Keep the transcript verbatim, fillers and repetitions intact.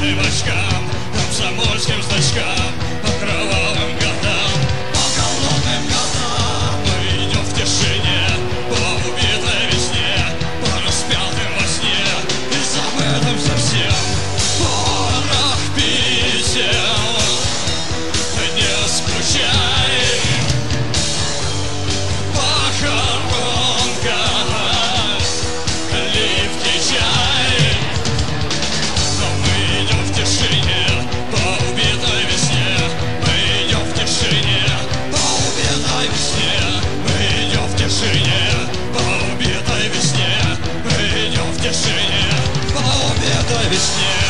разбитым очкам, комсомольским значкам, по кровавым годам, по голодным годам. Мы идем в тишине, по убитой весне, по распятым во сне и забытым совсем. Порох писем, не скучай, похоронка, липкий чай. Но мы идем в тишине, по убитой весне. Мы идем в тишине, по убитой весне. Мы идем в тишине, по убитой весне. Мы идем в тишине, по убитой весне.